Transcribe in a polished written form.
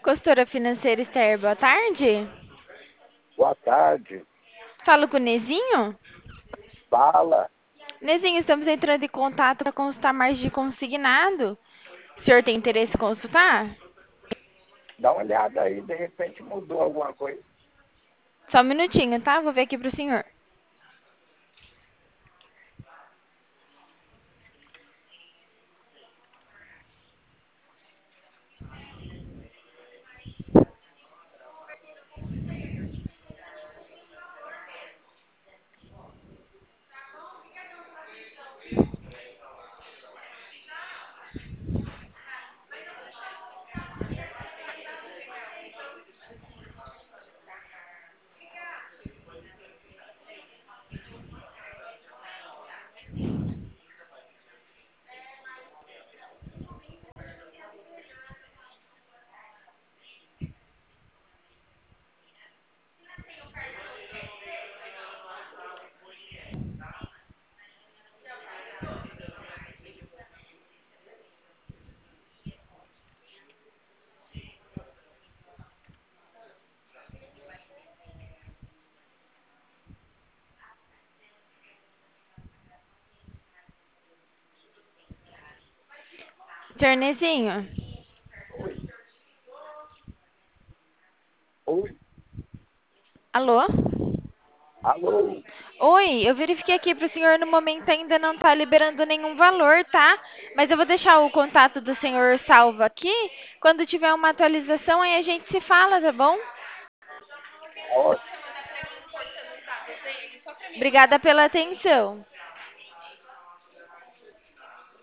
Consultora financeira Esther, boa tarde. Boa tarde. Falo com o Nezinho? Fala. Nezinho, estamos entrando em contato para consultar mais de consignado. O senhor tem interesse em consultar? Dá uma olhada aí, de repente mudou alguma coisa. Só um minutinho, tá? Vou ver aqui pro senhor. Senhor Nezinho? Oi, oi, Alô? alô. Oi, eu verifiquei aqui pro senhor, no momento ainda não tá liberando nenhum valor, tá? Mas eu vou deixar o contato do senhor salvo aqui. Quando tiver uma atualização, aí a gente se fala, tá bom? Ótimo. Obrigada pela atenção.